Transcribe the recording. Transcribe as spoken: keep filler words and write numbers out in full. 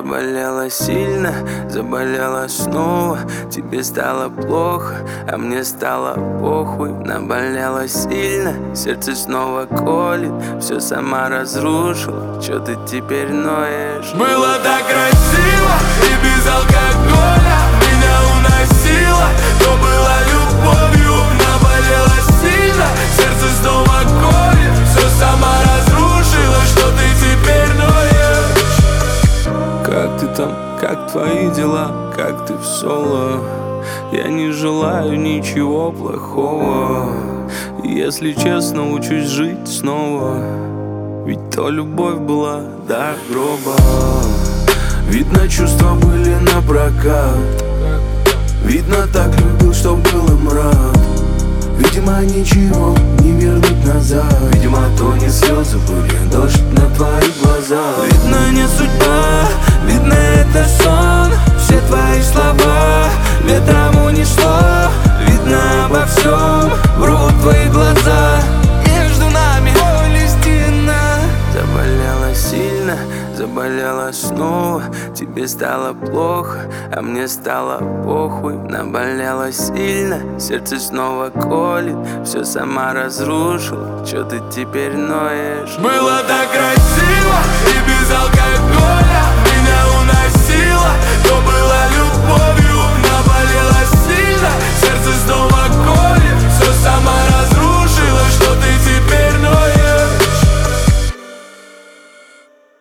Заболела сильно, заболела снова. Тебе стало плохо, а мне стало похуй. Наболела сильно, сердце снова колет. Все сама разрушила, чё ты теперь ноешь? Было так красиво и без алкоголя. Меня уносило, то было любовью. Наболела сильно, сердце снова колет. Все сама разрушила, что ты теперь ноешь? Как ты там, как твои дела, как ты в соло? Я не желаю ничего плохого. Если честно, учусь жить снова. Ведь то любовь была до гроба. Видно, чувства были напрокат. Видно, так любил, что был им рад. Видимо, ничего не вернуть назад. Видимо, то не слезы были, дождь на твоих глазах. Видно, не судьба, видно, это сон. Все твои слова ветром унесло. Видно, обо всем врут твои глаза. Между нами боль и стена. Заболела сильно, заболела снова. Тебе стало плохо, а мне стало похуй. Наболела сильно, сердце снова колет. Все сама разрушила, чё ты теперь ноешь? Было так красиво